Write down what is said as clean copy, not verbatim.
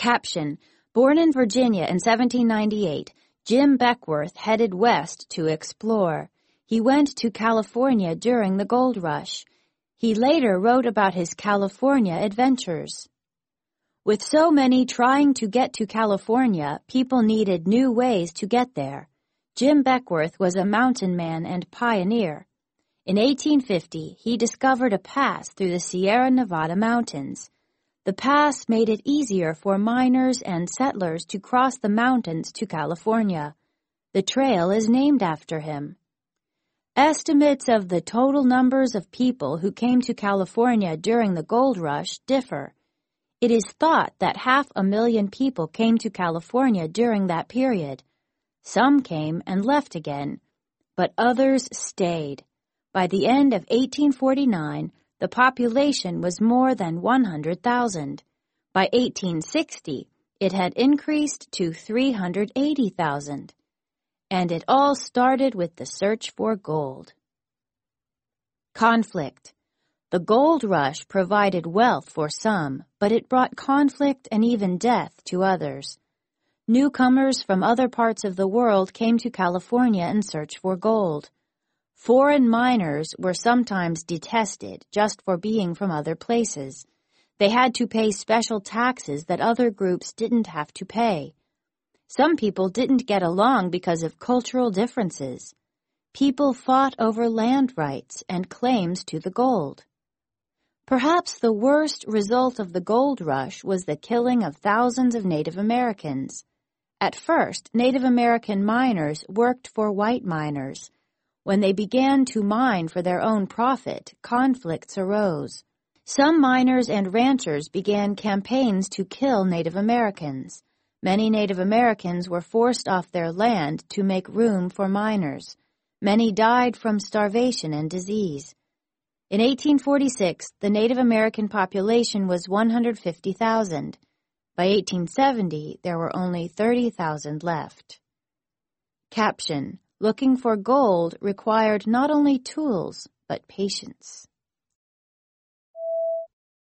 Caption: Born in Virginia in 1798, Jim Beckwourth headed west to explore. He went to California during the gold rush. He later wrote about his California adventures. With so many trying to get to California, people needed new ways to get there. Jim Beckwourth was a mountain man and pioneer. In 1850, he discovered a pass through the Sierra Nevada mountains. The pass made it easier for miners and settlers to cross the mountains to California. The trail is named after him. Estimates of the total numbers of people who came to California during the gold rush differ. It is thought that 500,000 people came to California during that period. Some came and left again, but others stayed. By the end of 1849, the population was more than 100,000. By 1860, it had increased to 380,000. And it all started with the search for gold. Conflict. The gold rush provided wealth for some, but it brought conflict and even death to others. Newcomers from other parts of the world came to California in search for gold. Foreign miners were sometimes detested just for being from other places. They had to pay special taxes that other groups didn't have to pay. Some people didn't get along because of cultural differences. People fought over land rights and claims to the gold. Perhaps the worst result of the gold rush was the killing of thousands of Native Americans. At first, Native American miners worked for white miners. When they began to mine for their own profit, conflicts arose. Some miners and ranchers began campaigns to kill Native Americans. Many Native Americans were forced off their land to make room for miners. Many died from starvation and disease. In 1846, the Native American population was 150,000. By 1870, there were only 30,000 left. Caption: Looking for gold required not only tools, but patience.